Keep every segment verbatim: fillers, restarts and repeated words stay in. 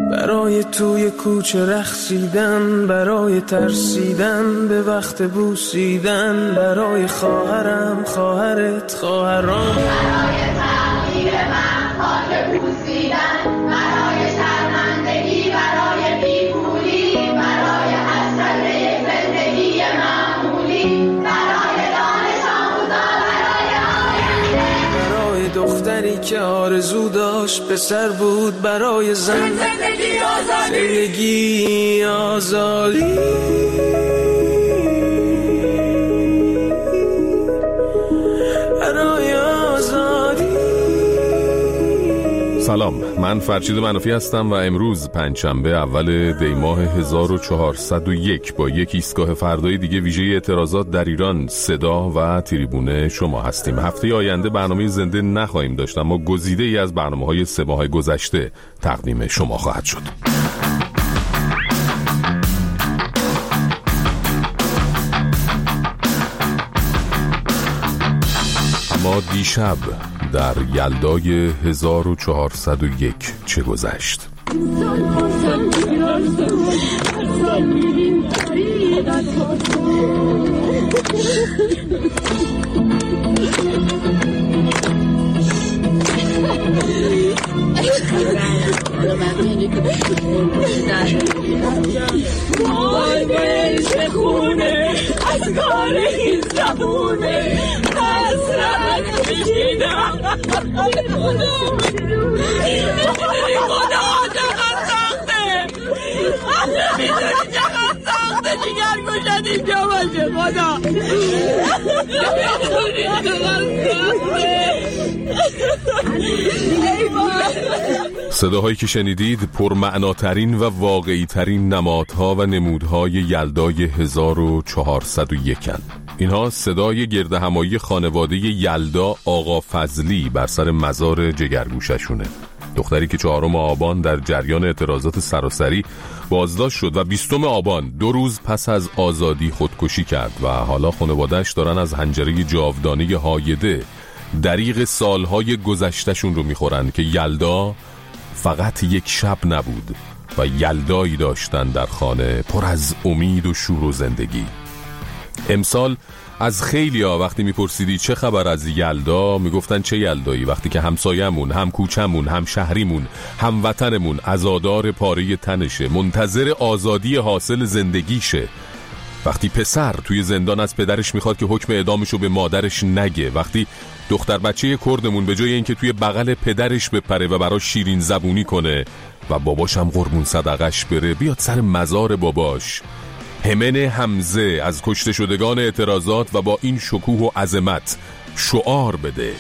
برای توی کوچه رقصیدن، برای ترسیدن به وقت بوسیدن، برای خواهرم خواهرت خواهرام، برای تغییر من خاک بوسیدن، برای شرمندگی، برای بیپولی، برای حسرت زندگی معمولی، برای دانش آموزان، برای آینده، برای دختری که آرزو داشت پسر بود، برای زن زندگی آزادی، زندگی آزادی. سلام، من فرشید منافی هستم و امروز پنجشنبه اول دی ماه هزار و چهارصد و یک با یک ایستگاه فردای دیگه ویژه اعتراضات در ایران صدا و تریبون شما هستیم. هفته آینده برنامه زنده نخواهیم داشت، اما گزیده ای از برنامه‌های سه ماه گذشته تقدیم شما خواهد شد. اما دیشب در یلدای هزار و چهارصد و یک چه گذشت؟ وای بهش خونه از کار این زبونه حسرت میشیدم. خدا چقدر سخته، میدونی چقدر سخته جگر گوشت اینجا باشه. خدا میدونی چقدر سخته. صداهایی که شنیدید پرمعناترین و واقعیترین نمادها و نمودهای یلدای هزار و چهارصد و یک اند. اینها صدای گردهمایی خانواده یلدا آقا فضلی بر سر مزار جگرگوششونه، دختری که چهارم آبان در جریان اعتراضات سراسری بازداشت شد و بیستم آبان دو روز پس از آزادی خودکشی کرد و حالا خانواده‌اش دارن از حنجره جاودانه هایده دریغ سالهای گذشتشون رو میخورن که یلدا فقط یک شب نبود و یلدایی داشتن در خانه پر از امید و شور و زندگی. امسال از خیلیا وقتی میپرسیدی چه خبر از یلدا میگفتن چه یلدایی، وقتی که همسایمون، هم کوچمون، هم شهریمون، هم وطنمون عزادار پاره تنشه، منتظر آزادی حاصل زندگیشه، وقتی پسر توی زندان از پدرش میخواد که حکم اعدامشو به مادرش نگه، وقتی دختر بچه کردمون به جای اینکه توی بغل پدرش بپره و براش شیرین زبونی کنه و باباش هم قربون صدقش بره بیاد سر مزار باباش، همن حمزه از کشته شدگان اعتراضات و با این شکوه و عظمت شعار بده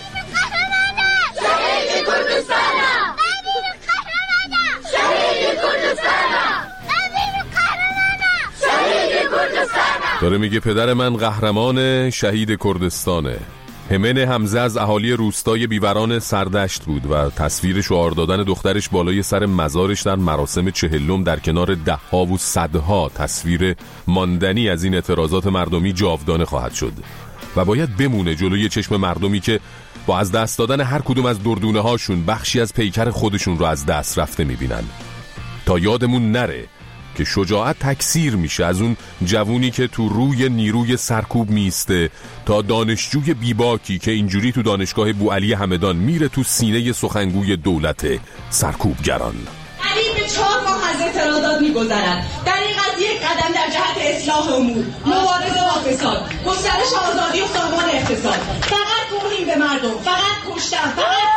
داره میگه پدر من قهرمان شهید کردستانه. همن حمزه از اهالی روستای بیوران سردشت بود و تصویر شعار دادن دخترش بالای سر مزارش در مراسم چهلم در کنار ده ها و صدها تصویر ماندنی از این اعتراضات مردمی جاودانه خواهد شد و باید بمونه جلوی چشم مردمی که با از دست دادن هر کدوم از دردونه هاشون بخشی از پیکر خودشون رو از دست رفته میبینن، تا یادمون نره که شجاعت تکثیر میشه از اون جوونی که تو روی نیروی سرکوب میسته تا دانشجوی بیباکی که اینجوری تو دانشگاه بوعلی همدان میره تو سینه سخنگوی دولت سرکوبگران. قریب به چهار ماه از اعتراضات میگذرد. در این قضیه قدم در جهت اصلاح امور، مبارزه با فساد، گسترش آزادی و سازمان اقتصاد. فقط توهین به مردم، فقط کشتن، فقط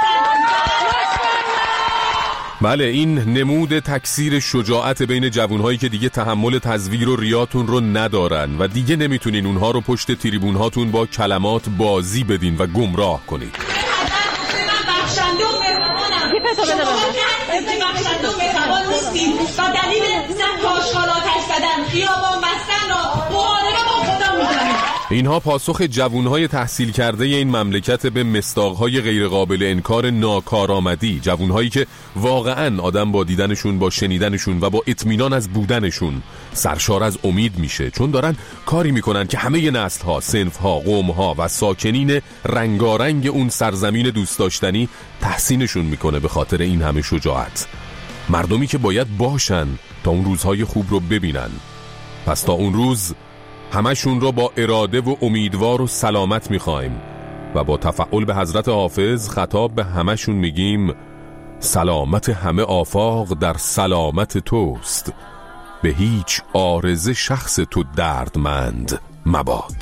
بله، این نمود تکثیر شجاعت بین جوانهایی که دیگه تحمل تزویر و ریاتون رو ندارن و دیگه نمیتونین اونها رو پشت تریبون هاتون با کلمات بازی بدین و گمراه کنید. من بخشنده و مهربانم. شما که بخشنده و مهربان نیستید و دلیل زن کاشغال آتش زدن، خیابان بستن را محاربه با خدا می‌دانید. اینها پاسخ جوانهای تحصیل کرده این مملکت به مصداقهای غیرقابل انکار ناکارآمدی، جوانهایی که واقعاً آدم با دیدنشون، با شنیدنشون و با اطمینان از بودنشون سرشار از امید میشه، چون دارن کاری میکنن که همه نسل‌ها، صنف‌ها، قوم‌ها و ساکنین رنگارنگ اون سرزمین دوست داشتنی تحسینشون میکنه به خاطر این همه شجاعت. مردمی که باید باشن تا اون روزهای خوب رو ببینن. پس تا اون روز همشون رو با اراده و امیدوار و سلامت میخوایم و با تفعل به حضرت حافظ خطاب به همشون میگیم سلامت همه آفاق در سلامت توست، به هیچ عارضه شخص تو دردمند مباد.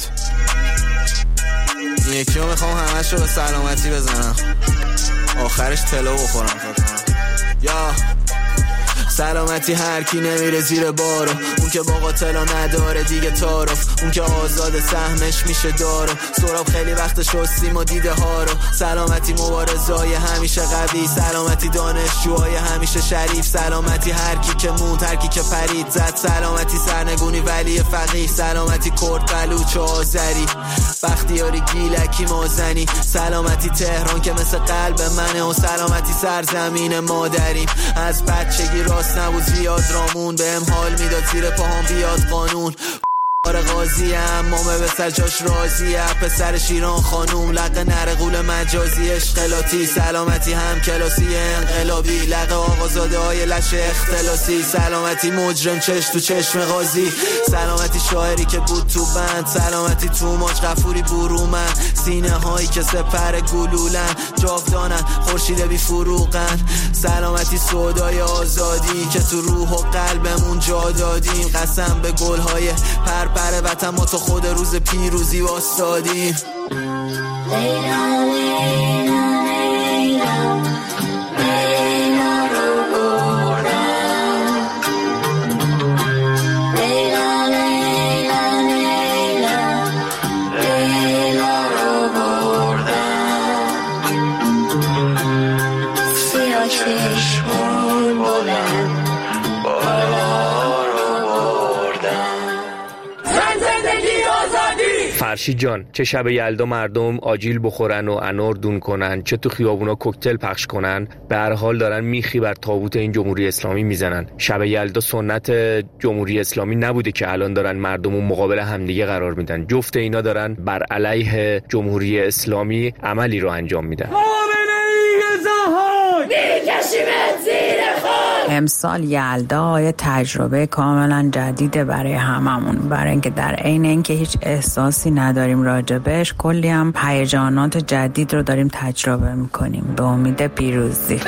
یکی رو میخوام همش رو به سلامتی بزنم، آخرش طلا بخورم فکرم. یا سلامتی هر کی نمیره زیر بارو، اون که با قاتلا نداره دیگه تعارف، اون که آزاد سهمش میشه دارو. سراب خیلی وقت شستیم و دیده ها رو. سلامتی مبارزای همیشه قوی، سلامتی دانشجوهای همیشه شریف، سلامتی هر کی که موند هر کی که پرید زد، سلامتی سرنگونی ولی فقیه، سلامتی کرد بلوچ و آذری، بختیاری گیلکی مازنی، سلامتی تهران که مثل قلب منه و سلامتی سرزمین مادریم. از بچگی راست نبود زیاد رامون، بهم حال میداد زیر پاهم بیاد قانون. آره قاضی امامه به سرجاش راضیه، پسر شیران خانوم لقه نرقول مجازی اشغالاتی، سلامتی هم کلاسی انقلابی، لقه آقازاده های لش اختلاسی، سلامتی مجرم چش تو چشم قاضی، سلامتی شاعری که بود تو بند، سلامتی تو ماج غفوری برومن، سینه هایی که سپر گلولن جاودانن خورشید بی فروغن، سلامتی سودای آزادی که تو روح و قلبمون جا دادیم، قسم به گل های پر بره وطن ما تو خود روز پیروزی واسادیم. لیلا لیلا لیلا لیلا رو بردم، لیلا لیلا لیلا لیلا رو بردم، سیاه چشمون بلند بالا رو بردم. فرشید جان، چه شب یلدا مردم آجیل بخورن و انار دون کنن، چه تو خیابونا کوکتل پخش کنن، به هر حال دارن میخی بر تابوت این جمهوری اسلامی میزنن. شب یلدا سنت جمهوری اسلامی نبوده که الان دارن مردم مقابل همدیگه قرار میدن. جفت اینا دارن بر علیه جمهوری اسلامی عملی رو انجام میدن. امسال یلدا یه تجربه کاملا جدیده برای هممون، برای اینکه در عین اینکه هیچ احساسی نداریم راجبش، کلی هم هیجانات جدید رو داریم تجربه میکنیم به امید پیروزی.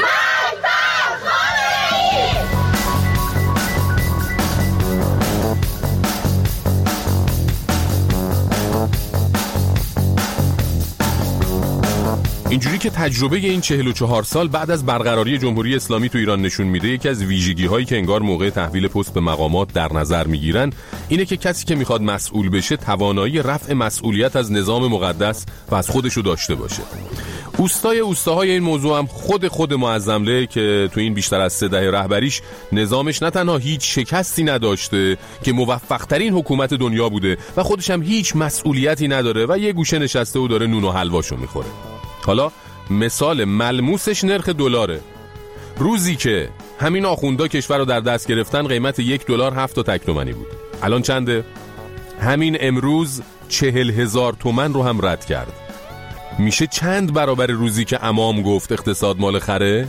اینجوری که تجربه این چهل و چهار سال بعد از برقراری جمهوری اسلامی تو ایران نشون میده، یکی از ویژگی هایی که انگار موقع تحویل پست به مقامات در نظر میگیرن اینه که کسی که میخواد مسئول بشه توانایی رفع مسئولیت از نظام مقدس و از خودشو داشته باشه. اوستای اوستاهای این موضوع هم خود خود معظمله که تو این بیشتر از سه دهه رهبریش نظامش نه تنها هیچ شکستی نداشته که موفق ترین حکومت دنیا بوده و خودش هم هیچ مسئولیتی نداره و یه گوشه نشسته و داره نون و حلواشو میخوره. حالا مثال ملموسش نرخ دلاره. روزی که همین آخوندا کشور رو در دست گرفتن قیمت یک دلار هفت تا تک تومنی بود. الان چنده؟ همین امروز چهل هزار تومن رو هم رد کرد. میشه چند برابر روزی که امام گفت اقتصاد مال خره؟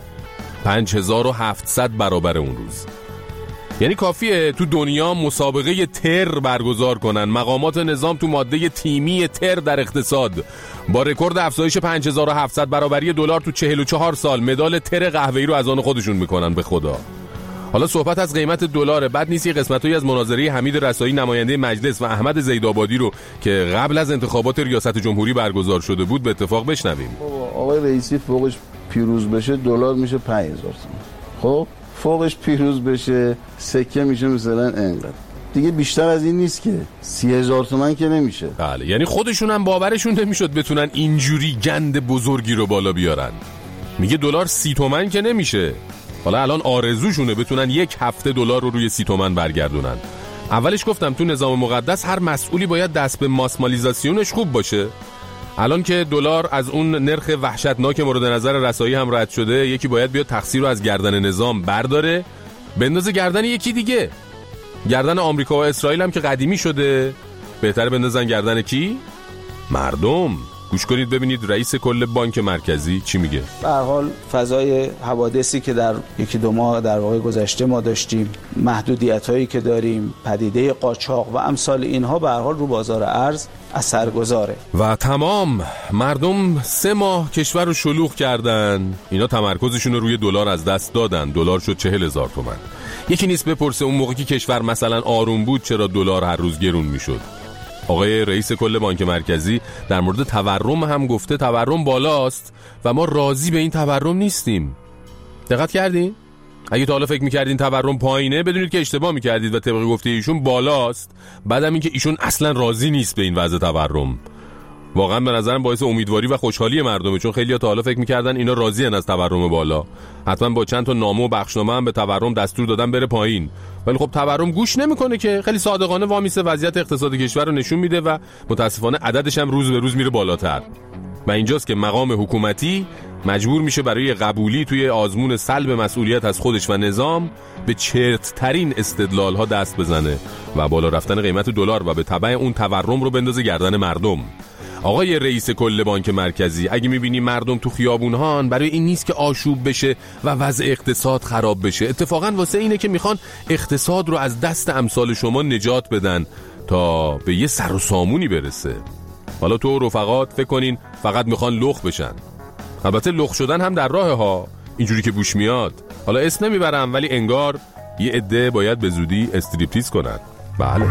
پنج هزار و هفتصد برابر اون روز. یعنی کافیه تو دنیا مسابقه تر برگزار کنن، مقامات نظام تو ماده تیمی تر در اقتصاد با رکورد افزایش پنج هزار و هفتصد برابری دلار تو چهل و چهار سال مدال تر قهوه‌ای رو از آن خودشون میکنن. به خدا حالا صحبت از قیمت دلاره، بعد نیست یه قسمتایی از مناظره حمید رسایی نماینده مجلس و احمد زیدآبادی رو که قبل از انتخابات ریاست جمهوری برگزار شده بود به اتفاق بشنویم. آقای رئیسی فوقش پیروز بشه دلار میشه پنج هزار تومان، خب فوقش پیروز بشه سکه میشه مثلا انقدر، دیگه بیشتر از این نیست که سی هزار تومن که نمیشه. بله، یعنی خودشون هم باورشون نمیشد بتونن اینجوری گند بزرگی رو بالا بیارن. میگه دلار سی تومن که نمیشه. حالا الان آرزوشونه بتونن یک هفته دلار رو روی سی تومن برگردونن. اولش گفتم تو نظام مقدس هر مسئولی باید دست به ماسمالیزاسیونش خوب باشه. الان که دلار از اون نرخ وحشتناک مورد نظر رسایی هم رد شده، یکی باید بیاد تقصیر رو از گردن نظام برداره بندازه گردن یکی دیگه. گردن آمریکا و اسرائیل هم که قدیمی شده، بهتره بندازن گردن کی؟ مردم. گوش کنید ببینید رئیس کل بانک مرکزی چی میگه. به هر حال فضای حوادثی که در یکی دو ماه در واقع گذشته ما داشتیم، محدودیت‌هایی که داریم، پدیده قاچاق و امثال اینها به هر حال رو بازار ارز اثرگذاره. و تمام مردم سه ماه کشور رو شلوغ کردن، اینا تمرکزشون رو روی دلار از دست دادن، دلار شد چهل هزار تومان. یکی نیست بپرسه اون موقع که کشور مثلا آروم بود چرا دلار هر روز گرون میشد. آقای رئیس کل بانک مرکزی در مورد تورم هم گفته تورم بالاست و ما راضی به این تورم نیستیم. دقت کردین؟ اگه تا حالا فکر می‌کردین تورم پایینه بدونید که اشتباه می‌کردید و طبق گفته ایشون بالاست. بعدم این که ایشون اصلا راضی نیست به این وضع تورم. واقعا به نظرم باعث امیدواری و خوشحالی مردمه، چون خیلی‌ها تا حالا فکر می‌کردن اینا راضی ان از تورم بالا، حتما با چند تا نامه و بخشنامه هم به تورم دستور دادن بره پایین. ولی خب تورم گوش نمی‌کنه که خیلی صادقانه وامیسه وضعیت اقتصادی کشور رو نشون میده و متاسفانه عددش هم روز به روز میره بالاتر. و اینجاست که مقام حکومتی مجبور میشه برای قبولی توی آزمون سلب مسئولیت از خودش و نظام به چرت ترین استدلال ها دست بزنه و بالا رفتن قیمت دلار و به تبع اون تورم رو بندازه گردن مردم. آقای رئیس کل بانک مرکزی، اگه میبینی مردم تو خیابونهان، برای این نیست که آشوب بشه و وضع اقتصاد خراب بشه، اتفاقا واسه اینه که میخوان اقتصاد رو از دست امثال شما نجات بدن تا به یه سر و سامونی برسه. حالا تو رفقات فکر کنین فقط میخوان لخ بشن. البته لخ شدن هم در راه ها، اینجوری که بوش میاد. حالا اسم نمیبرم ولی انگار یه عده باید به زودی استریپتیز کنن. بله.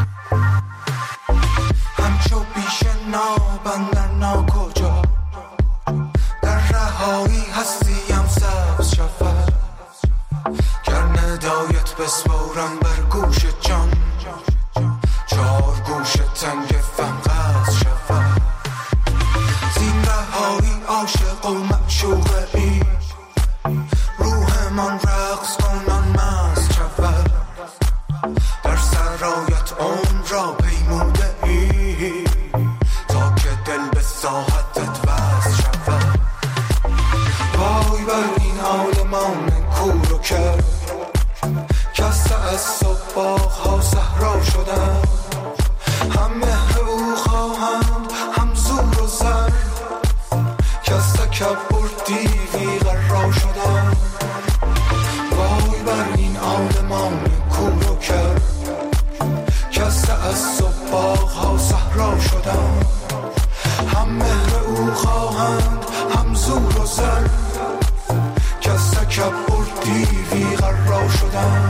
همچو بیش نابندر ناکجا در رهایی هستیم سبز شفر گر ندایت بسپارم بر گوش جان چار گوش تنگ فنقص شفر زین رهایی عاشق و معشوق ای روح من رقص کنن مست شفر در سرایت اون را پیموده ای تا که دل به ساحتت وز شفر وای بر این عالمان کور و کر کسته از صبح باغ ها صحرا شدن هم مهر او خواهند هم زور و زر کسته کبر دیوی غرا شدن وای بر این عالمان کور و کر کسته از صبح باغ ها صحرا شدن هم مهر او خواهند هم زور و زر کسته کبر دیوی غرا شدن.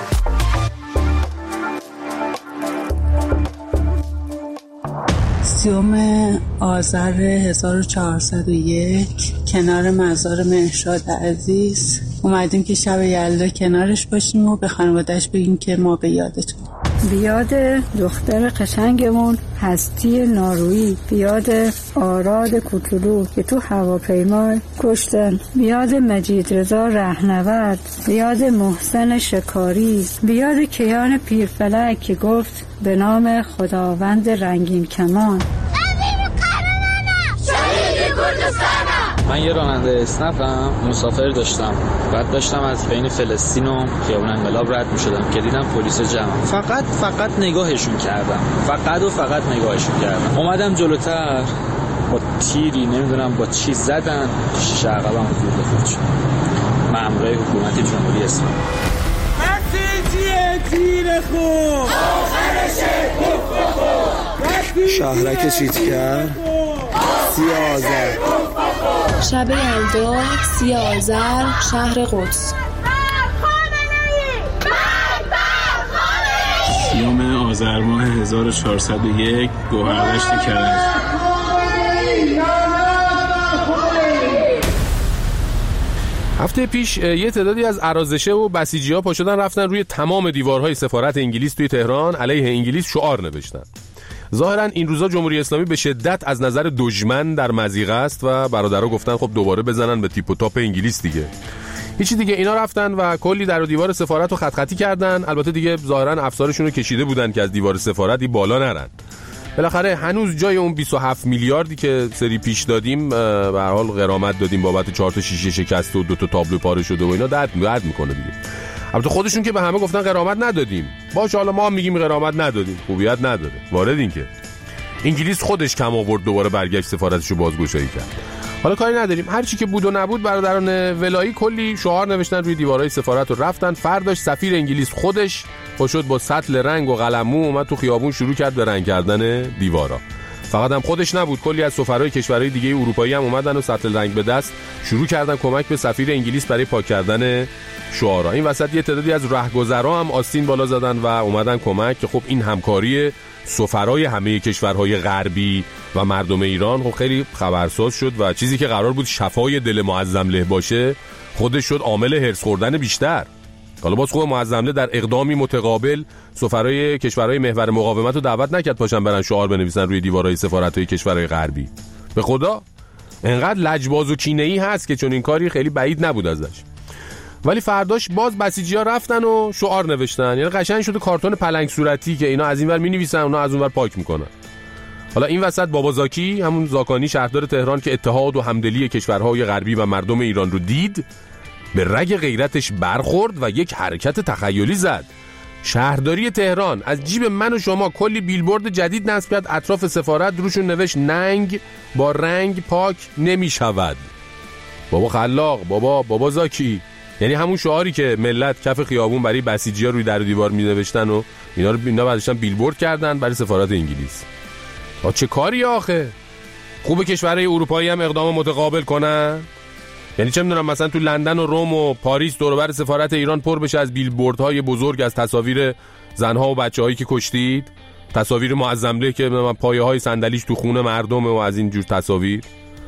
سیوم آذر هزار و چهارصد و یک کنار مزار مهرشاد عزیز اومدیم که شب یلدا کنارش باشیم و به خانواده‌اش بگیم که ما به یادتون، بیاد دختر قشنگمون هستی نارویی، بیاد آراد کوچولو که تو هواپیما کشتن، بیاد مجید رضا رهنورد، بیاد محسن شکاری، بیاد کیان پیرفلک که گفت به نام خداوند رنگین کمان. من یه راننده اسنپم، مسافر داشتم، بعد داشتم از بین فلسطین و خیابون انقلاب رد می‌شدم که دیدم پلیس جمع، فقط فقط نگاهشون کردم، فقط و فقط نگاهشون کردم. اومدم جلوتر با تیری نمیدونم با چی زدن، شیشه عقبم خورد خودشون. مامورای حکومتی جمهوری اسلامی. مسیجیه تیر خوب آخرشه کف خوب شهرک چیتگر سیازر شب یلدا سی آذر شهر قدس. سیوم آذر ماه هزار و چهارصد و یک گوهردشت کرج. هفته پیش یه تعدادی از ارازشه و بسیجی‌ها پا شدن رفتن روی تمام دیوارهای سفارت انگلیس توی تهران علیه انگلیس شعار نوشتن. ظاهرا این روزا جمهوری اسلامی به شدت از نظر دشمن در مضیقه است و برادرها گفتن خب دوباره بزنن به تیپ و تاپ انگلیس دیگه. هیچی دیگه، اینا رفتن و کلی در و دیوار سفارت رو خط خطی کردن. البته دیگه ظاهرا افسارشون رو کشیده بودن که از دیوار سفارتی بالا نرن. بالاخره هنوز جای اون بیست و هفت میلیاردی که سری پیش دادیم به هر حال غرامت دادیم بابت چهار تا شیشه شکست و دو تا تابلو پاره شده و اینا درد درد میکنه دیگه. البته خودشون که به همه گفتن غرامت ندادیم. باشه حالا ما هم میگیم غرامت ندادیم، خوبیت نداره. وارد این که انگلیس خودش کم آورد دوباره برگشت سفارتشو بازگشایی کرد. حالا کاری نداریم، هر چی که بود و نبود برادران ولایی کلی شعار نوشتن روی دیوارهای سفارت و رفتن. فرداش سفیر انگلیس خودش پاشد با سطل رنگ و قلمو اومد تو خیابون شروع کرد به رنگ کردن دیوارا. فقط هم خودش نبود، کلی از سفرای کشورهای دیگه اروپایی هم اومدن و سطل رنگ به دست شروع کردن کمک به سفیر انگلیس برای پاک کردن شعارا. این وسط یه تعدادی از رهگذرا هم آستین بالا زدن و اومدن کمک که خب این همکاری سفرای همه کشورهای غربی و مردم ایران خب خیلی خبرساز شد و چیزی که قرار بود شفای دل معظم له باشه خودش شد عامل هرس خوردن بیشتر. حالا باز خوب معظم له در اقدامی متقابل سفرای کشورهای محور مقاومت رو دعوت نکرد پاشن برن شعار بنویسن روی دیوارهای سفارت‌های کشورهای غربی. به خدا انقدر لجباز و کینه‌ای هست که چون این کاری خیلی بعید نبود ازش. ولی فرداش باز بسیجی‌ها رفتن و شعار نوشتن، یعنی قشنگ شده کارتون پلنگ صورتی که اینا از اینور می‌نویسن اونا از اونور پاک میکنن. حالا این وسط بابا زاکی، همون زاکانی شهردار تهران که اتحاد و همدلی کشورهای غربی و مردم ایران رو دید، به رگ غیرتش برخورد و یک حرکت تخیلی زد. شهرداری تهران از جیب من و شما کلی بیلبورد جدید نصب کرد اطراف سفارت، روشون نوشت ننگ با رنگ پاک نمیشود. بابا خلاق، بابا بابا زاکی، یعنی همون شعاری که ملت کف خیابون برای بسیجی‌ها روی در و دیوار می‌نوشتن و اینا رو اینا بعدش بیلبورد کردن برای سفارت انگلیس. آ چه کاری آخه؟ خوبه کشورهای اروپایی هم اقدام متقابل کنن؟ یعنی چه می‌دونم مثلا تو لندن و روم و پاریس دور و بر سفارت ایران پر بشه از بیلبوردهای بزرگ از تصاویر زنها و بچه‌هایی که کشتید، تصاویر معظم له که پایه‌های صندلیش تو خون مردمه و از این جور تصاویر.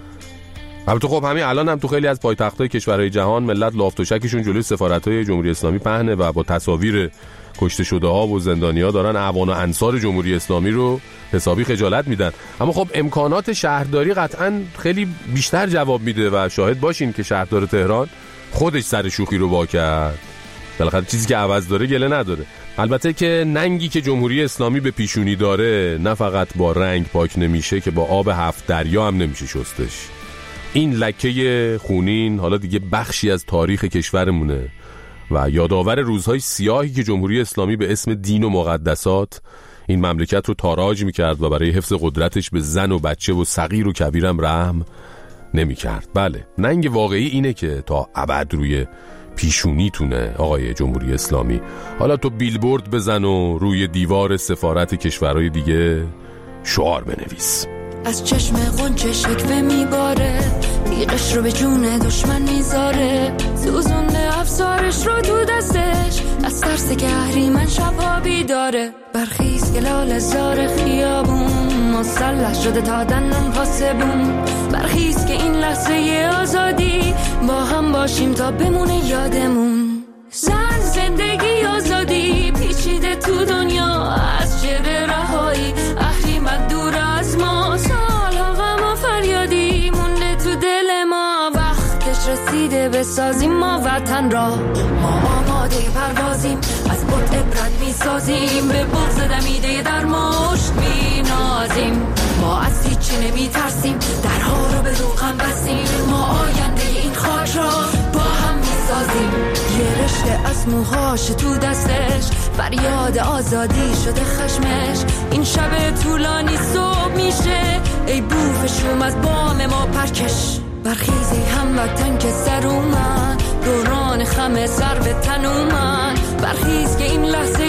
البته خب همین الان هم تو خیلی از پایتخت‌های کشورهای جهان ملت لافت و شکشون جلوی سفارت‌های جمهوری اسلامی پهنه و با تصاویر کشته شده‌ها و زندانی‌ها دارن اعوان و انصار جمهوری اسلامی رو حسابی خجالت میدن. اما خب امکانات شهرداری قطعاً خیلی بیشتر جواب میده و شاهد باشین که شهردار تهران خودش سر شوخی رو وا کرد. بالاخره چیزی که عوض داره گله نداره. البته که ننگی که جمهوری اسلامی به پیشونی داره نه فقط با رنگ پاک نمیشه که با آب هفت دریا هم نمیشه شستش. این لکه خونین حالا دیگه بخشی از تاریخ کشورمونه و یادآور روزهای سیاهی که جمهوری اسلامی به اسم دین و مقدسات این مملکت رو تاراج میکرد و برای حفظ قدرتش به زن و بچه و صغیر و کبیرم رحم نمیکرد. بله، ننگ واقعی اینه که تا ابد روی پیشونیتونه آقای جمهوری اسلامی. حالا تو بیلبورد بزن و روی دیوار سفارت کشورهای دیگه شعار بنویس. از چشم غنچه شکوه میباره، تیغش رو به جون دشمن میذاره، سوزونده افسارش رو تو دستش، از ترس که اهریمن شبها بیداره. برخیز گلال زار خیابون، مسلح شده تا دندون پاسبون. برخیز که این لحظه آزادی با هم باشیم تا بمونه یادمون. زن زندگی آزادی پیچیده تو دنیا، از چهره رهایی اهریمن دور از ما. سالها غم و فریادی مونده تو دل ما، وقتش رسیده بسازیم ما وطن را. ما آماده پروازیم، از بود عبرت میسازیم، به بغض دمیده در مشت مینازیم. ما از هیچی نمیترسیم، درها رو به روغن بستیم. ما آینده این خاک را با هم میسازیم. یه رشته از موهاش تو دستش، فریاد آزادی شده خشمش. این شب طولانی صبح میشه، ای بوفشوم از بام ما پرکش. برخیزی هموطن که سر اومد، دوران خم سر به تن اومد. برخیز که این لحظه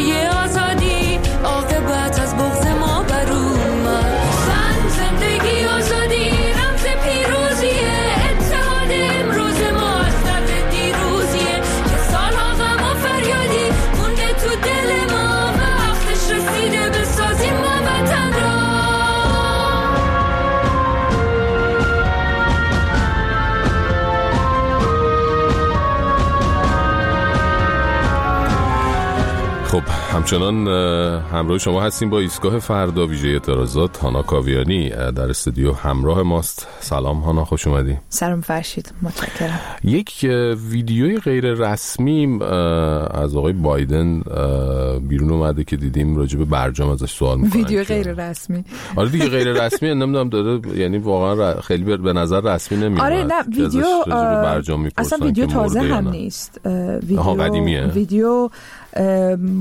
آزادی عاقبت از بغض ما بر اومد. زن زندگی آزادی رمز پیروزیه، اتحاد امروز ما از درد دیروزیه. که سالها غم و فریادی مونده تو دل ما، وقتش رسیده بسازیم ما وطن را. خب همچنان همراه شما هستیم با ایستگاه فردا ویژه اعتراضات. هانا کاویانی در استودیو همراه ماست. سلام هانا، خوش اومدی. سلام فرشید، متشکرم. یک ویدیوی غیر رسمی از آقای بایدن بیرون اومده که دیدیم راجع به برجام ازش سوال میکنن. ویدیو غیر رسمی؟ آره دیگه غیر رسمی، نمیدونم داره، یعنی واقعا خیلی به نظر رسمی نمیاد. آره نه ویدیو اصلا ویدیو تازه هم نیست. ویدیو قدیمیه. ویدیو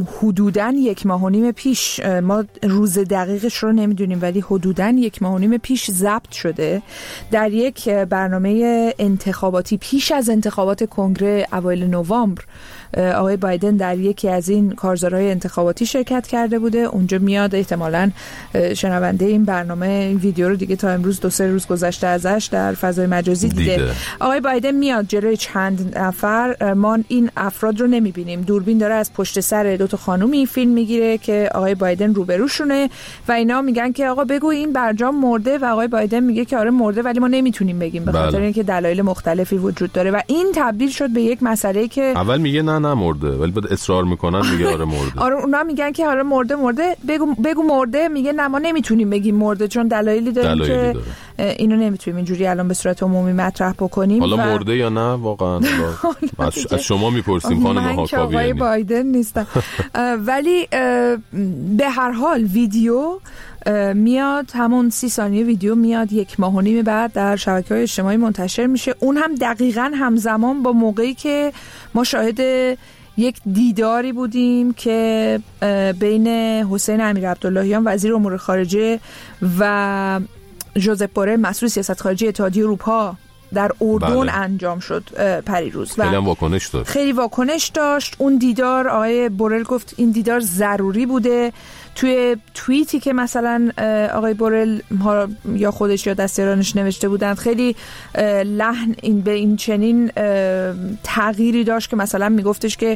حدوداً یک ماه و نیم پیش، ما روز دقیقش رو نمیدونیم ولی حدوداً یک ماه و نیم پیش ضبط شده در یک برنامه انتخاباتی پیش از انتخابات کنگره اوایل نوامبر. آقای بایدن در یکی از این کارزارهای انتخاباتی شرکت کرده بوده. اونجا میاد، احتمالاً شنونده این برنامه این ویدیو رو دیگه تا امروز دو سه روز گذشته ازش در فضای مجازی دیده. دیده. آقای بایدن میاد جلوی چند نفر، ما این افراد رو نمیبینیم، دوربین داره از پشت سر دو تا خانومی فیلم میگیره که آقای بایدن روبروشونه و اینا میگن که آقا بگو این برجام مرده و آقای بایدن میگه که آره مرده ولی ما نمیتونیم بگیم به خاطر اینکه دلایل مختلفی وجود داره و این تبدیل شد به یک مسئله که اول میگه نه نه مرده ولی بعد اصرار میکنن میگه آره مرده. آره اونا میگن که آره مرده مرده بگو بگو مرده، میگه نه ما نمیتونیم بگیم مرده چون دلایلی داریم دلایلی که داره. اینو نمیتونیم اینجوری الان به صورت عمومی مطرح بکنیم. حالا و... مرده یا نه واقعا از, از شما میپرسیم خانم هاکاوی. من بایدن نیستم ولی به هر حال ویدیو میاد، همون سی ثانیه ویدیو میاد یک ماه و نیم بعد در شبکه‌های اجتماعی منتشر میشه، اون هم دقیقاً همزمان با موقعی که ما شاهد یک دیداری بودیم که بین حسین امیرعبداللهیان وزیر امور خارجه و ژوزپ بورل مسئول سیاست خارجی اتحادیه اروپا در اردن بله. انجام شد پریروز و خیلی واکنش داشت. خیلی واکنش داشت اون دیدار. آقای بورل گفت این دیدار ضروری بوده. توی توییتی که مثلا آقای بورل یا خودش یا دستیارانش نوشته بودند خیلی لحن این به این چنین تغییری داشت که مثلا میگفتش که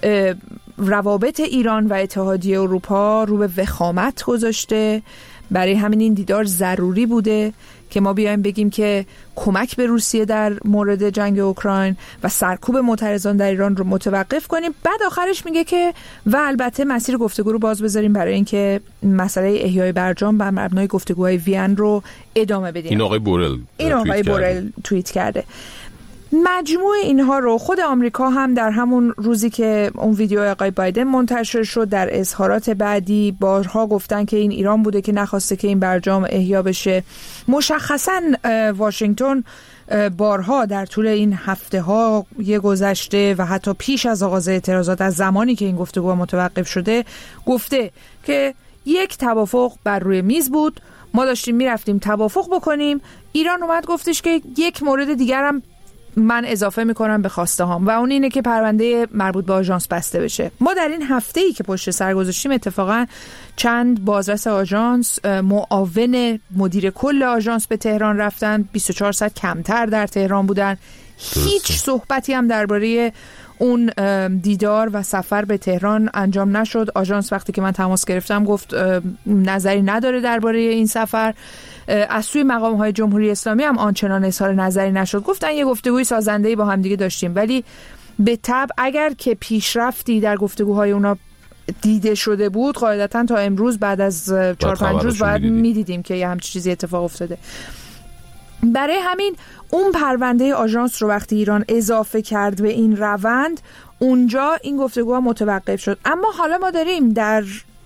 روابط ایران و اتحادیه اروپا رو به وخامت گذاشته، برای همین این دیدار ضروری بوده که ما بیایم بگیم که کمک به روسیه در مورد جنگ اوکراین و سرکوب معترضان در ایران رو متوقف کنیم. بعد آخرش میگه که و البته مسیر گفتگو رو باز بذاریم برای اینکه مسئله احیای برجام بر مبنای گفتگوهای وین رو ادامه بدیم. این آقای بورل این آقای بورل توییت کرده. مجموع اینها رو خود آمریکا هم در همون روزی که اون ویدیو آقای بایدن منتشر شد در اظهارات بعدی بارها گفتن که این ایران بوده که نخواسته که این برجام احیا بشه. مشخصاً واشنگتن بارها در طول این هفته ها یه گذشته و حتی پیش از آغاز اعتراضات از زمانی که این گفتگو متوقف شده گفته که یک توافق بر روی میز بود، ما داشتیم میرفتیم توافق بکنیم، ایران اومد گفتش که یک مورد دیگر هم من اضافه میکنم به خواسته هام و اون اینه که پرونده مربوط به آژانس بسته بشه. ما در این هفته ای که پشت سر گذاشتیم اتفاقا چند بازرس آژانس، معاون مدیر کل آژانس به تهران رفتن، بیست و چهار ساعت کمتر در تهران بودن. هیچ صحبتی هم درباره اون دیدار و سفر به تهران انجام نشد. آژانس وقتی که من تماس گرفتم گفت نظری نداره درباره این سفر. از سوی مقام‌های جمهوری اسلامی هم آنچنان اظهار نظری نشد. گفتن یه گفتگوی سازنده‌ای با هم دیگه داشتیم، ولی به طبع اگر که پیشرفتی در گفتگوهای اونا دیده شده بود قاعدتاً تا امروز بعد از چهار پنج روز باید می‌دیدیم که یه همچین چیزی اتفاق افتاده. برای همین اون پرونده آژانس رو وقتی ایران اضافه کرد به این روند، اونجا این گفتگوها متوقف شد. اما حالا ما داریم در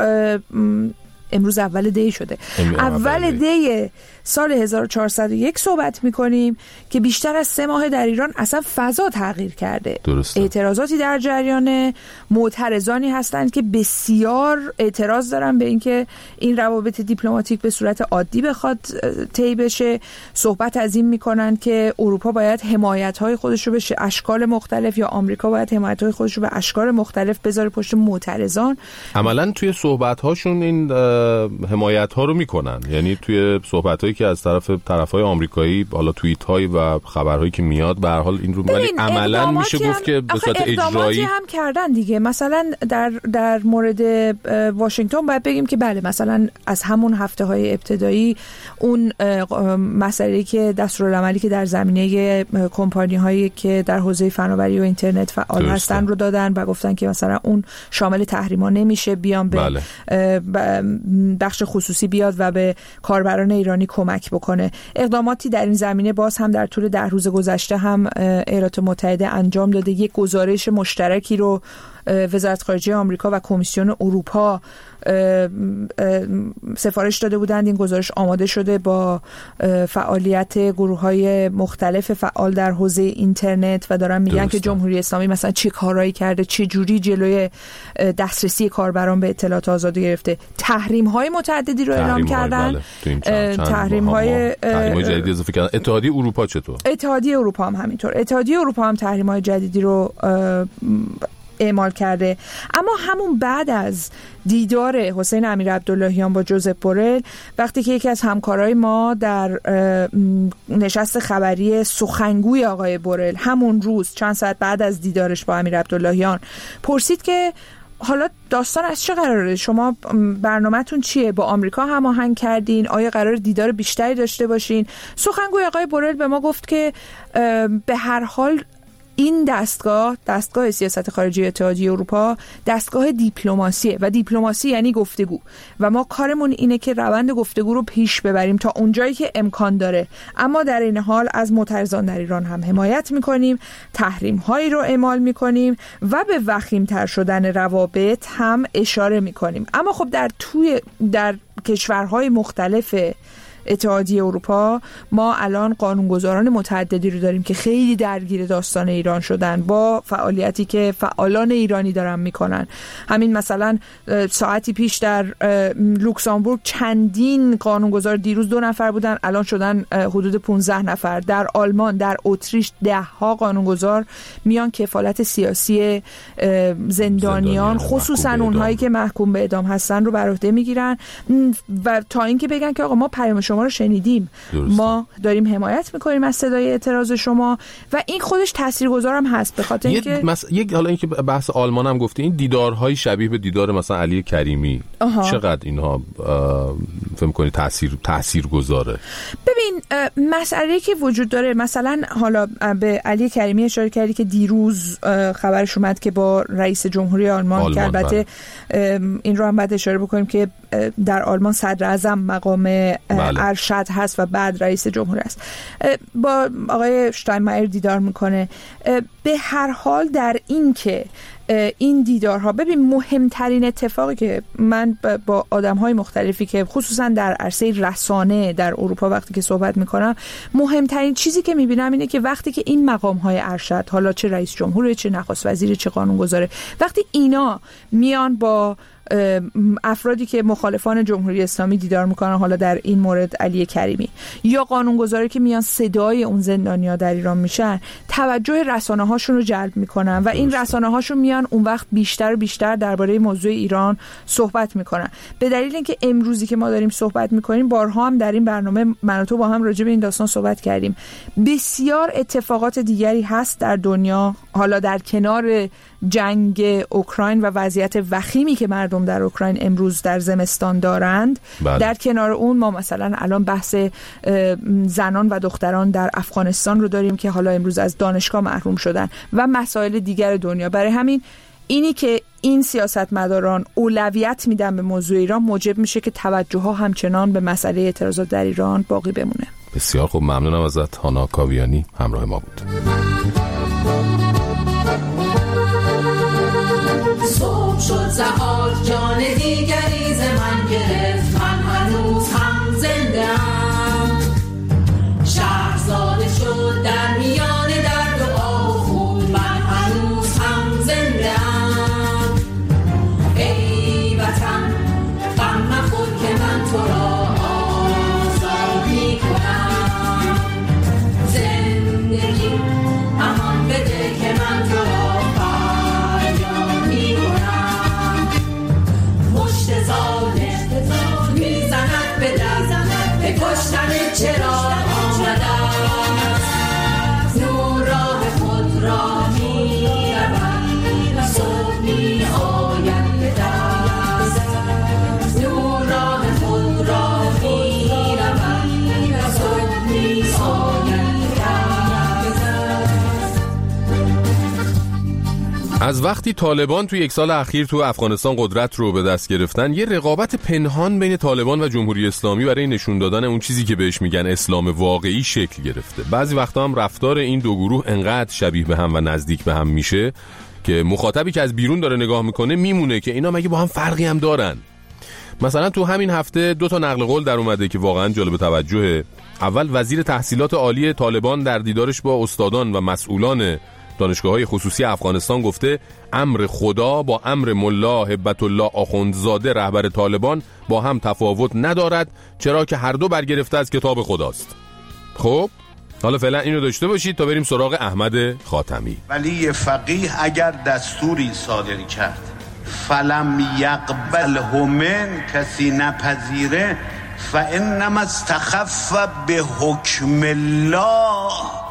امروز اول دی شده اول دی سال هزار و چهارصد و یک صحبت میکنیم که بیشتر از سه ماه در ایران اصلا فضا تغییر کرده. درسته. اعتراضاتی در جریانه، معترضانی هستند که بسیار اعتراض دارن به اینکه این روابط دیپلماتیک به صورت عادی بخواد طی بشه. صحبت از این میکنن که اروپا باید حمایت‌های خودش رو به اشکال مختلف یا آمریکا باید حمایت‌های خودش رو به اشکال مختلف بذاره پشت معترضان. عملاً توی صحبت‌هاشون این حمایت‌ها رو میکنن، یعنی توی صحبت‌هایی که از طرف طرف‌های آمریکایی، حالا توییت‌هایی و خبرهایی که میاد به هر حال این رو، ولی عملاً میشه گفت که به صورت اجرایی هم کردن دیگه. مثلا در در مورد واشنگتن باید بگیم که بله، مثلا از همون هفته‌های ابتدایی اون مسئله‌ای که دستورالعملی که در زمینه کمپانی‌هایی که در حوزه فناوری و اینترنت فعال هستن رو دادن و گفتن که مثلا اون شامل تحریم‌ها نمیشه، بیان به بله. بخش خصوصی بیاد و به کاربران ایرانی کمک بکنه. اقداماتی در این زمینه باز هم در طول ده روز گذشته هم ایالات متحده انجام داده. یک گزارش مشترکی رو وزارت خارجه آمریکا و کمیسیون اروپا سفارش داده بودند. این گزارش آماده شده با فعالیت گروه‌های مختلف فعال در حوزه اینترنت و دارن میگن که جمهوری اسلامی مثلا چه کارهایی کرده، چه جوری جلوی دسترسی کاربران به اطلاعات آزاد گرفته. تحریم‌های متعددی رو اعلام کردن. تحریم‌های تحریم‌های جدید اضافه کردن. اتحادیه اروپا چطور؟ اتحادیه اروپا هم همینطور. اتحادیه اروپا هم تحریم‌های جدیدی رو اعمال کرده. اما همون بعد از دیدار حسین امیر عبداللهیان با جوزف بورل، وقتی که یکی از همکارای ما در نشست خبری سخنگوی آقای بورل همون روز چند ساعت بعد از دیدارش با امیر عبداللهیان پرسید که حالا داستان از چه قراره؟ شما برنامه‌تون چیه؟ با آمریکا هماهنگ کردین؟ آیا قرار دیدار بیشتری داشته باشین؟ سخنگوی آقای بورل به ما گفت که به هر حال این دستگاه، دستگاه سیاست خارجی اتحادیه اروپا، دستگاه دیپلماسیه و دیپلماسی یعنی گفتگو و ما کارمون اینه که روند گفتگو رو پیش ببریم تا اونجایی که امکان داره، اما در این حال از معترضان در ایران هم حمایت میکنیم، تحریم هایی رو اعمال میکنیم و به وخیم‌تر شدن روابط هم اشاره میکنیم. اما خب در توی در کشورهای مختلف اتحادیه اروپا ما الان قانونگذاران متعددی رو داریم که خیلی درگیر داستان ایران شدن با فعالیتی که فعالان ایرانی دارن میکنن. همین مثلا ساعتی پیش در لوکزامبورگ چندین قانونگذار، دیروز دو نفر بودن الان شدن حدود پانزده نفر. در آلمان، در اتریش ده ها قانونگذار میان کفالت سیاسی زندانیان، خصوصا اونهایی که محکوم به اعدام هستن رو بر عهده میگیرن و تا اینکه بگن که آقا ما پیام شما رو شنیدیم، درسته. ما داریم حمایت میکنیم از صدای اعتراض شما و این خودش تاثیرگذارم هست به خاطر اینکه مس... یک حالا اینکه بحث آلمان هم گفتی، این دیدارهای شبیه به دیدار مثلا علی کریمی آها. چقدر اینها فهم کنی تاثیر تاثیرگذاره؟ ببین مسئله که وجود داره، مثلا حالا به علی کریمی اشاره کردی که دیروز خبرش اومد که با رئیس جمهوری آلمان, آلمان که البته این رو هم بعد اشاره بکنیم که در آلمان صدر اعظم مقام بله. ارشد هست و بعد رئیس جمهور است، با آقای شتاینمایر دیدار میکنه. به هر حال در این که این دیدارها، ببین مهمترین اتفاقی که من با آدم‌های مختلفی که خصوصا در عرصه رسانه در اروپا وقتی که صحبت میکنم، مهمترین چیزی که میبینم اینه که وقتی که این مقام‌های ارشد، حالا چه رئیس جمهور، چه نخست وزیر، چه قانونگذاره، وقتی اینا میان با افرادی که مخالفان جمهوری اسلامی دیدار میکنن، حالا در این مورد علی کریمی، یا قانونگذاری که میان صدای اون زندانیا در ایران میشن، توجه رسانه هاشون رو جلب میکنن و این رسانه هاشون میان اون وقت بیشتر و بیشتر درباره موضوع ایران صحبت میکنن. به دلیل اینکه امروزی که ما داریم صحبت میکنیم، بارها هم در این برنامه من و تو با هم راجع به این داستان صحبت کردیم، بسیار اتفاقات دیگری هست در دنیا، حالا در کنار جنگ اوکراین و وضعیت وخیمی که مردم در اوکراین امروز در زمستان دارند، بله. در کنار اون ما مثلا الان بحث زنان و دختران در افغانستان رو داریم که حالا امروز از دانشگاه محروم شدن و مسائل دیگر دنیا. برای همین اینی که این سیاستمداران اولویت میدن به موضوع ایران موجب میشه که توجه ها همچنان به مسئله اعتراضات در ایران باقی بمونه. بسیار خوب، ممنونم ازت. هانا کاویانی همراه ما بود. صبح شد زهاد جان دیگری ز من گرفت، من هنوز هم زنده ام. شهرزاده شد در میان درد و آه و خون، من هنوز هم زنده ام. ای وطن غم مخور که من تو را آزاد می کنم. زندگی امان بده که من تو را میزند به در به کشتن چرا آمدم. نور راه خود را می روم، صبح می آید به دست. نور راه خود را می روم، صبح می آید به دست. از وقتی طالبان توی یک سال اخیر تو افغانستان قدرت رو به دست گرفتن، یه رقابت پنهان بین طالبان و جمهوری اسلامی برای نشون دادن اون چیزی که بهش میگن اسلام واقعی شکل گرفته. بعضی وقتا هم رفتار این دو گروه انقدر شبیه به هم و نزدیک به هم میشه که مخاطبی که از بیرون داره نگاه میکنه میمونه که اینا مگه با هم فرقی هم دارن. مثلا تو همین هفته دو تا نقل قول در اومده که واقعا جالب توجهه. اول وزیر تحصیلات عالی طالبان در دیدارش با استادان و مسئولان دانشگاه‌های خصوصی افغانستان گفته امر خدا با امر ملا هبت الله آخوندزاده رهبر طالبان با هم تفاوت ندارد، چرا که هر دو برگرفته از کتاب خداست. خب حالا فعلا اینو داشته باشید تا بریم سراغ احمد خاتمی. ولی فقیه اگر دستوری صادر کرد فلم یقبله من، کسی نپذیره، فانما استخف به حکم الله،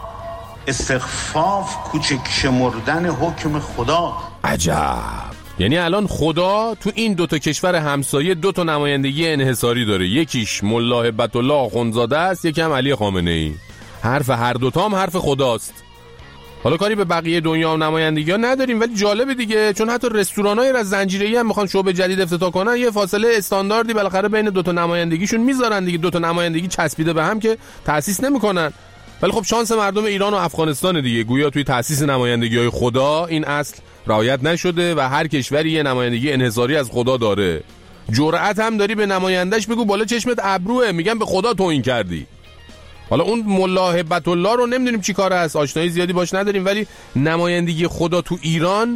استخفاف کوچک شمردن حکم خدا. عجب. یعنی الان خدا تو این دوتا کشور همسایه دوتا نمایندگی انحصاری داره، یکیش ملا هبت الله آخوندزاده است، یکی هم علی خامنه ای. حرف هر دوتا هم حرف خداست. حالا کاری به بقیه دنیا و نمایندگی ها نداریم، ولی جالبه دیگه، چون حتی رستورانای از زنجیره‌ای هم میخوان شعبه جدید افتتاح کنن، یه فاصله استانداردی بالاخره بین دوتا نمایندگیشون میذارن دیگه. دوتا نمایندگی چسبیده به هم که تأسیس نمیکنن. ولی خب شانس مردم ایران و افغانستان دیگه، گویا توی تأسیس نمایندگی‌های خدا این اصل رعایت نشده و هر کشوری یه نمایندگی انحصاری از خدا داره. جرأت هم داری به نمایندش بگو بالا چشمت ابروه، میگن به خدا توهین کردی. حالا اون ملا هبت الله رو نمیدونیم چی کار است، آشنایی زیادی باش نداریم، ولی نمایندگی خدا تو ایران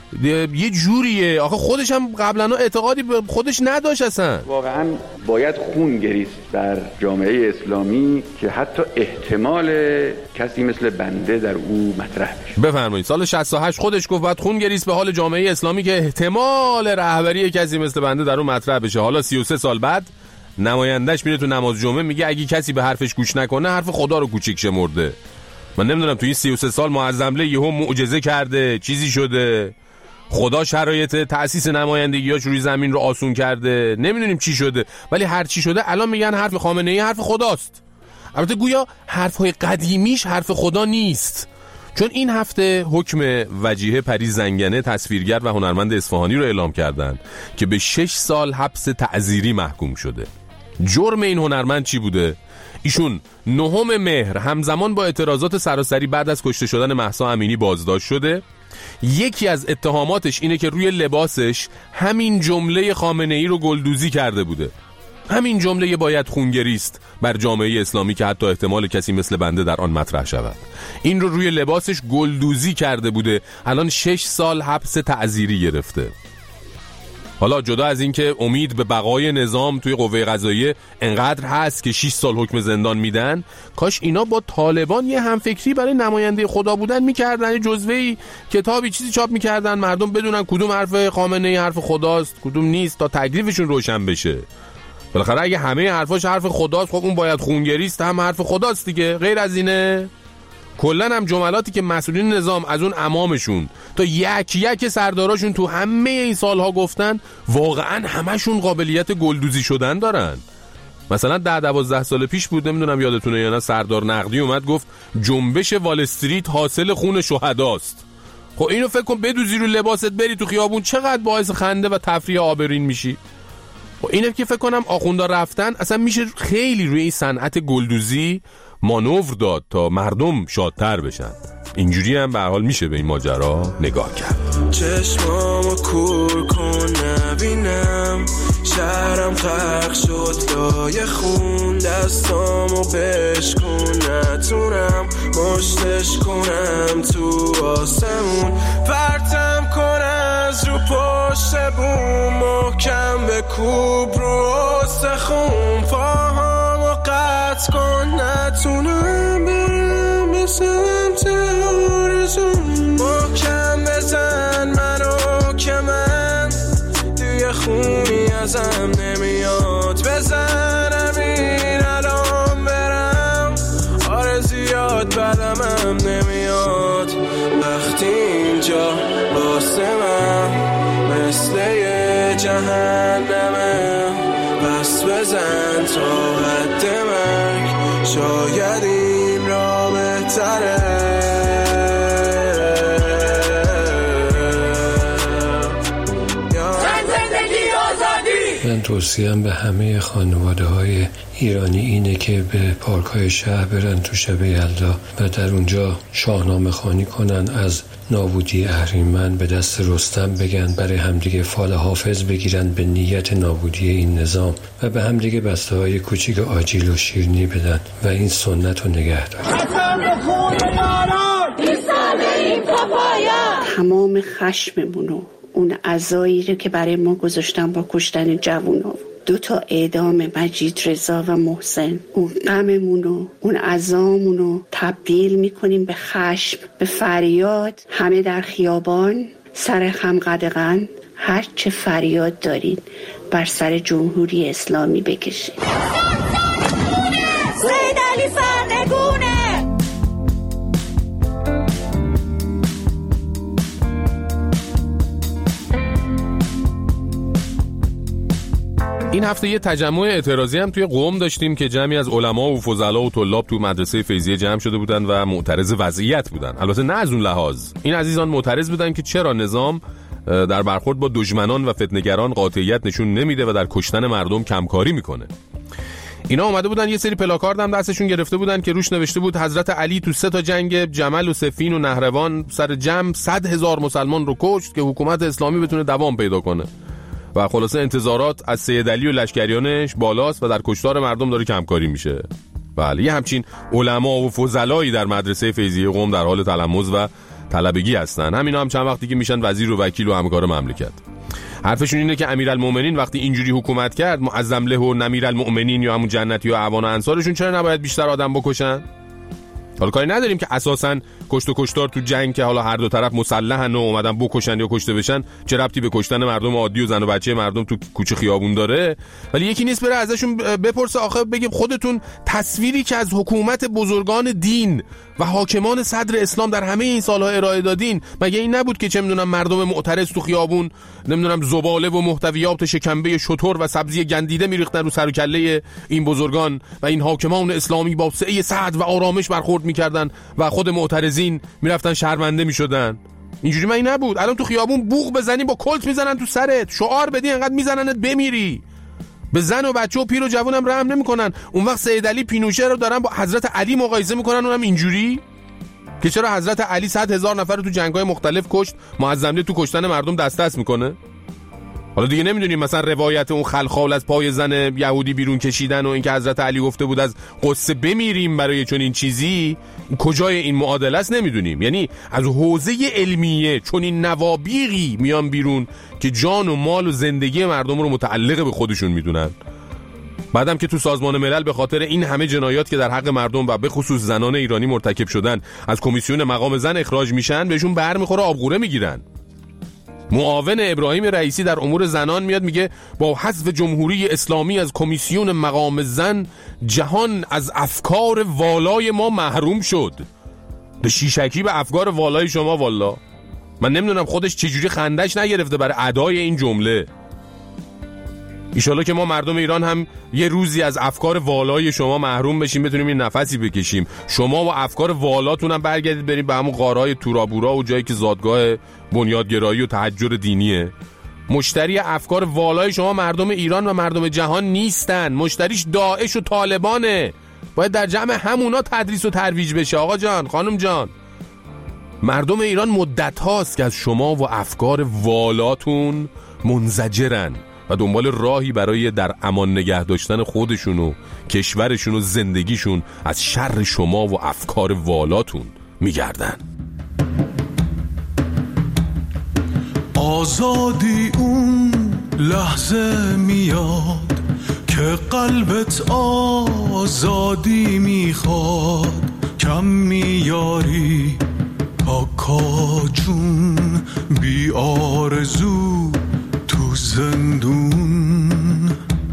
یه جوریه. آخه خودش هم قبلا اعتقادی به خودش نداشت اصلا. واقعا باید خون گریست در جامعه اسلامی که حتی احتمال کسی مثل بنده در او مطرح بشه. بفرمایید. سال شصت و هشت خودش گفت باید خون گریست به حال جامعه اسلامی که احتمال رهبری کسی مثل بنده در اون مطرح بشه. حالا سی و سه سال بعد نمایندش میره تو نماز جمعه میگه اگه کسی به حرفش گوش نکنه حرف خدا رو کوچیک شمرده. من نمیدونم تو این سی و سه سال معظمله یهو معجزه کرده، چیزی شده، خدا شرایط تأسیس نمایندگی‌هاش روی زمین رو آسون کرده، نمیدونیم چی شده، ولی هر چی شده الان میگن حرف خامنه ای حرف خداست. البته گویا حرف‌های قدیمیش حرف خدا نیست، چون این هفته حکم وجیه پری زنگنه تصویرگر و هنرمند اصفهانی رو اعلام کردن که به شش سال حبس تعزیری محکوم شده. جرم این هنرمند چی بوده؟ ایشون نهم مهر همزمان با اعتراضات سراسری بعد از کشته شدن مهسا امینی بازداشت شده. یکی از اتهاماتش اینه که روی لباسش همین جمله خامنه ای رو گلدوزی کرده بوده. همین جمله باید خونگریست بر جامعه اسلامی که حتی احتمال کسی مثل بنده در آن مطرح شود. این رو روی لباسش گلدوزی کرده بوده. الان شش سال حبس تعزیری گرفته. حالا جدا از این که امید به بقای نظام توی قوه قضاییه انقدر هست که شش سال حکم زندان میدن، کاش اینا با طالبان یه همفکری برای نماینده خدا بودن میکردن، جزوه‌ای کتابی چیزی چاپ میکردن، مردم بدونن کدوم حرف خامنه ای حرف خداست کدوم نیست تا تکلیفشون روشن بشه. بالاخره اگه همه حرفاش حرف خداست، خب اون باید خونگریست هم حرف خداست دیگه، غیر از اینه. کلن هم جملاتی که مسئولین نظام از اون امامشون تا یک یک سرداراشون تو همه این سالها گفتن واقعا همشون قابلیت گلدوزی شدن دارن. مثلا ده دوازده سال پیش بود، نمیدونم یادتونه یا نه، سردار نقدی اومد گفت جنبش وال استریت حاصل خون شهداست. خب اینو فکر کن بدوزی رو لباست بری تو خیابون چقدر باعث خنده و تفریح آبرین میشی. خب اینه که فکر کنم آخوندا رفتن اصلا میشه خیلی روی این صنعت گلدوزی مانور داد تا مردم شادتر بشن. اینجوری هم به هر حال میشه به این ماجرا نگاه کرد. چشمامو کور کن نبینم، شهرم غرق شد لای خون، دستامو بشکن نتونم مشتش کنم تو آسمون، پرتم کن از رو پشت بوم، محکم به کوب رو استخون، پاهامو قطع کن نتونم برم به سمت آرزون، محکم بزن منو که من توی خونی ازم نمیاد، بزنم این الان برم، آره زیاد بدمم نمیاد، وقتی اینجا واسه من مثل یه جهنمه، بس بزن تا حد مرگ، شاید این را بهتره. من توصیم به همه خانواده های ایرانی اینه که به پارک های شهر برن تو شب یلدا و در اونجا شاهنامه خوانی کنن از نابودی اهریمن به دست رستم بگن، برای همدیگه فال حافظ بگیرن به نیت نابودی این نظام و به همدیگه بسته های کوچیک آجیل و شیرینی بدن و این سنت رو نگه دارن. تمام خشممونو، اون عزایی رو که برای ما گذاشتن با کشتن جوونا، دو تا اعدام مجید رضا و محسن، اون غممونو، اون عزامونو تبدیل میکنیم به خشم، به فریاد. همه در خیابان سر هم قدغن، هر چه فریاد دارین بر سر جمهوری اسلامی بکشید. سید علی فرنگونه. این هفته یه تجمع اعتراضی هم توی قم داشتیم که جمعی از علما و فضلا و طلاب تو مدرسه فیضیه جمع شده بودن و معترض وضعیت بودن. البته نه از اون لحاظ، این عزیزان معترض بودن که چرا نظام در برخورد با دشمنان و فتنه‌گران قاطعیت نشون نمیده و در کشتن مردم کمکاری میکنه. اینا اومده بودن یه سری پلاکارد هم دستشون گرفته بودن که روش نوشته بود حضرت علی تو سه تا جنگ جمل و صفین و نهروان سر جمع صد هزار مسلمان رو کشت که حکومت اسلامی بتونه دوام پیدا کنه و خلاصه انتظارات از سید علی و لشکریانش بالاست و در کشتار مردم داره کمکاری میشه. بله، یه همچین علما و فضلایی در مدرسه فیضیه قم در حال تلمذ و طلبگی هستن. همینا هم چند وقتی که میشن وزیر و وکیل و همکار مملکت. حرفشون اینه که امیرالمومنین وقتی اینجوری حکومت کرد، معظم له و امیرالمومنین یا همون جنتی و اعوان و انصارشون چرا نباید بیشتر آدم بکشن؟ حالا کاری نداریم که اساساً کشت و کشتار تو جنگ که حالا هر دو طرف مسلحن و اومدن بکشن یا کشته بشن چه ربطی به کشتن مردم عادی و زن و بچه مردم تو کوچه خیابون داره. ولی یکی نیست بره ازشون بپرسه آخه بگیم خودتون تصویری که از حکومت بزرگان دین و حاکمان صدر اسلام در همه این سالها ارائه دادین، مگه این نبود که چه میدونم مردم معترض تو خیابون نمیدونم زباله و محتویات شکمبه شتر و سبزی گندیده میریختن رو سر و کله این بزرگان و این حاکمان اسلامی با سعه صدر و آرامش برخورد میکردن و خود معترضین میرفتن شرمنده میشدن؟ اینجوری من این نبود. الان تو خیابون بوق بزنی با کلت میزنن تو سرت، شعار بدی انقدر میزننت بمیری. به زن و بچه و پیر و جوون هم رحم نمیکنن. اون وقت سید علی پینوشه رو دارن با حضرت علی مقایسه میکنن، اونم اینجوری که چرا حضرت علی صد هزار نفر رو تو جنگ‌های مختلف کشت، معظم له تو کشتن مردم دست دست میکنه. حالا دیگه نمیدونیم مثلا روایت اون خلخال از پای زن یهودی بیرون کشیدن و اینکه حضرت علی گفته بود از قصه بمیریم برای چون این چیزی کجای این معادله است نمیدونیم. یعنی از حوزه علمیه چون این نوابیغی میان بیرون که جان و مال و زندگی مردم رو متعلق به خودشون میدونن. بعدم که تو سازمان ملل به خاطر این همه جنایات که در حق مردم و به خصوص زنان ایرانی مرتکب شدن از کمیسیون مقام زن اخراج میشن، بهشون برمیخوره آبغوره میگیرن. معاون ابراهیم رئیسی در امور زنان میاد میگه با حذف جمهوری اسلامی از کمیسیون مقام زن جهان از افکار والای ما محروم شد. به شیشکی به افکار والای شما والا. من نمیدونم خودش چجوری خندش نگرفته برای ادای این جمله. ایشالا که ما مردم ایران هم یه روزی از افکار والای شما محروم بشیم، بتونیم این نفسی بکشیم. شما و افکار والاتون هم برگردید بریم به همون غارهای تورابورا و جایی که زادگاه بنیادگرایی و تحجر دینیه. مشتری افکار والای شما مردم ایران و مردم جهان نیستن، مشتریش داعش و طالبانه. باید در جمع همونا تدریس و ترویج بشه. آقا جان، خانم جان، مردم ایران مدت هاست که از شما و افکار والاتون منزجرن و دنبال راهی برای در امان نگه داشتن خودشون و کشورشون و زندگیشون از شر شما و افکار والاتون میگردن. آزادی اون لحظه میاد که قلبت آزادی میخواد، کم میاری کاکا جون بی آرزو تو زندون.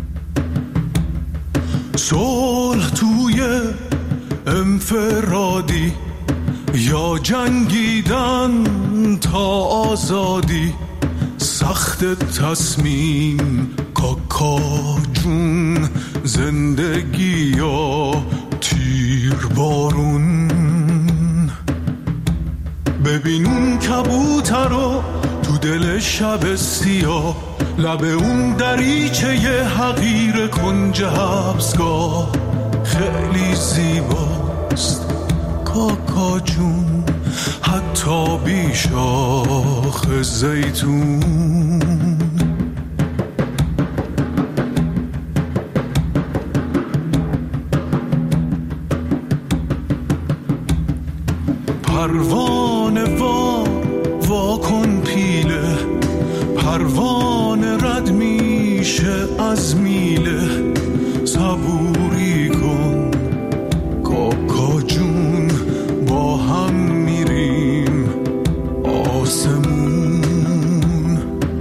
صلح توی انفرادی یا جنگیدن تا آزادی، سخت تصمیم کاکا جون، زندگی یا تیر بارون. ببین اون کبوتر رو تو دل شب سیاه، لب اون دریچه ی حقیر کنج حبسگاه، خیلی زیباست کاکا جون، حتی بی شاخ زیتون. پروانه وا وا کن پیله، پروانه رد میشه از میله، صبوری کن کاکا جون، با هم میریم آسمون.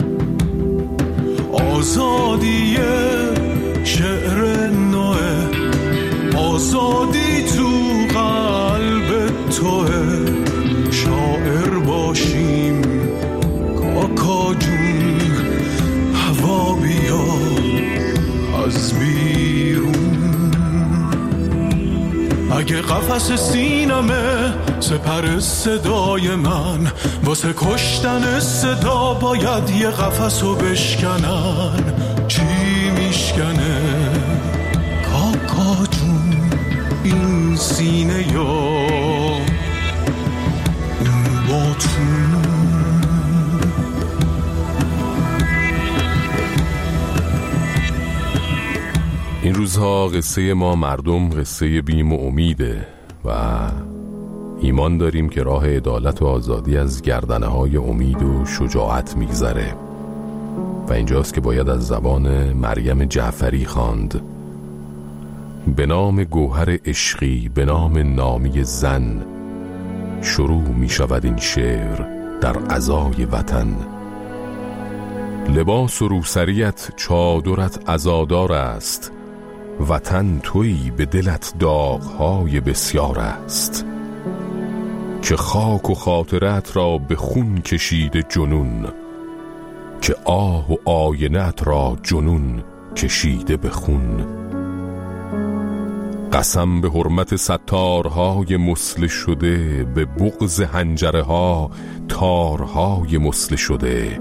آزادی شعر نوه، آزادی تو قلب توه، شاعر باشیم کاکا جون، هوا بیا از بیرون. اگه قفس سینمه سپر صدای من، واسه کشتن صدا باید یه قفسو بشکنن. چی میشکنه کاکا جون این سینه یا اون باتون؟ این روزها قصه ما مردم قصه بیم و امیده و ایمان داریم که راه عدالت و آزادی از گردنه های امید و شجاعت میگذره و اینجاست که باید از زبان مریم جعفری خواند. به نام گوهر عشقی، به نام نامی زن، شروع می شود این شعر در عزای وطن. لباس و روسریت چادرت عزادار است، وطن تویی به دلت داغ‌های بسیار است. که خاک و خاطرت را به خون کشیده جنون، که آه و آینت را جنون کشیده به خون. قسم به حرمت ستارهای مسل شده، به بغض حنجره ها تارهای مسل شده.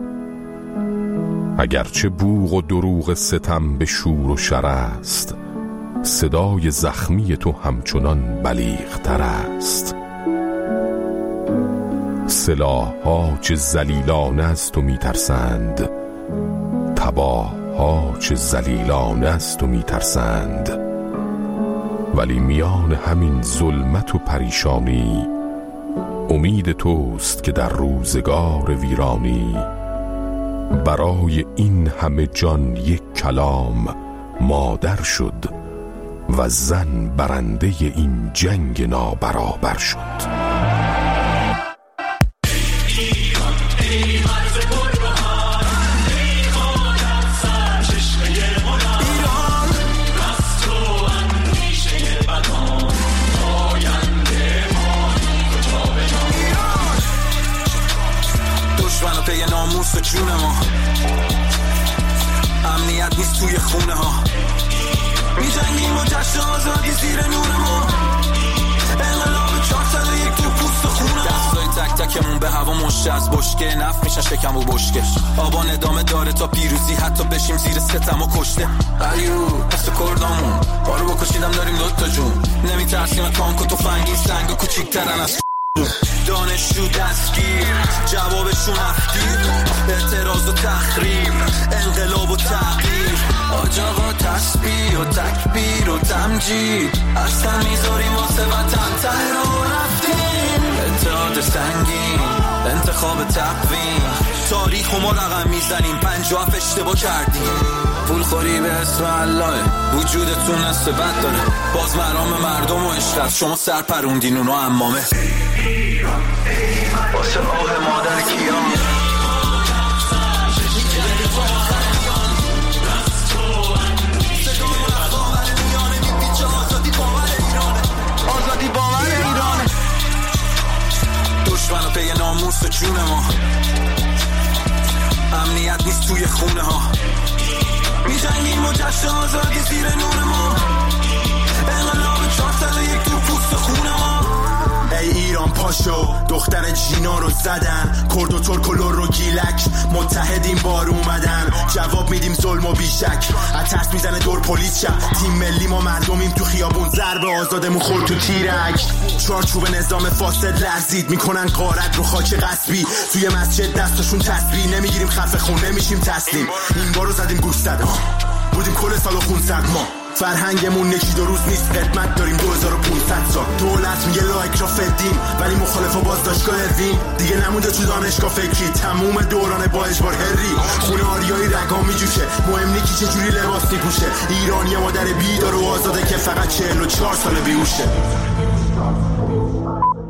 اگرچه بوق و دروغ ستم به شور و شر است، صدای زخمی تو همچنان بلیغ تر است. سلاح ها چه ذلیلانه از تو می ترسند، تباه ها چه ذلیلانه از تو می ترسند. ولی میان همین ظلمت و پریشانی، امید توست که در روزگار ویرانی، برای این همه جان یک کلام مادر شد و زن برنده این جنگ نابرابر شد. ناموس جون ما، امنیت نیست توی خونه ها، می جنگیم و جشن آزادی زیر نور ما، انقلاب چهارصد و یک تو پوست خونه. دستای تک تکمون به هوا مشت از بشکه، نفت میشن شکم و بشکه. آبان ادامه داره تا پیروزی، حتی بشیم زیر ستم و کشته. قلیو مثل کردامون بارو بکشیدم داریم دوتا جون، نمی ترسیم تانک و تفنگی، سنگ و کوچیک‌ترن از دانشجو دستگیر، جوابشون افتیر، اعتراض و تخریب، انقلاب و تغییر. آج آقا تسبیح و تکبیر و تمجید، اصلا میذاریم واسه وطن ته رو رفتیم. اتحاد سنگین، انتخاب تقویم، تاریخ و ما رقم میزنیم، پنجاه هفت اشتباه کردیم. پول خوری به اسم الله، وجودتون نصف بد داره، باز مرام مردم و عشقت، شما سر پروندین اونو امامه. واسه آه مادر کیام، آزادی باور ایرانه، دشمن و پی ناموس جون ما، امنیت نیست توی خونه ها، می جنگیم و جشن آزادی زیر نور ما، انقلاب چهارصد و یک تو پوست خونه ما. ای ایران پاشو، دختر جینا رو زدن، کرد و ترک و لور و گیلک، ما متحدیم بار اومدن، جواب میدیم ظلم و بیشک. از ترس میزنه دور پلیس شب، تیم ملی ما مردمیم تو خیابون، ضربه آزادمون خورد تو تیرک. چارچوب نظام فاسد لرزید، میکنن غارت رو خاک غصبی. توی مسجد دستشون تسبیح، نمیگیریم خفه خون نمیشیم تسلیم. این بارو زدیم گوش زد بودیم کل سال و خون زد. ما فرهنگمون یکی دو روز نیست، قدمت داریم دو هزار و پانصد سال. دولت میگه لایک را فدیم، ولی مخالفا بازداشتگاه اروین. دیگه نمونده تو دانشگاه فکری، تموم دوران با اجبار هری. خونه آریایی رگا میجوشه، مهم نی کی چجوری لباس میپوشه. ایرانی مادر بیدار و آزاده که فقط چهل و چهار سال بیهوشه.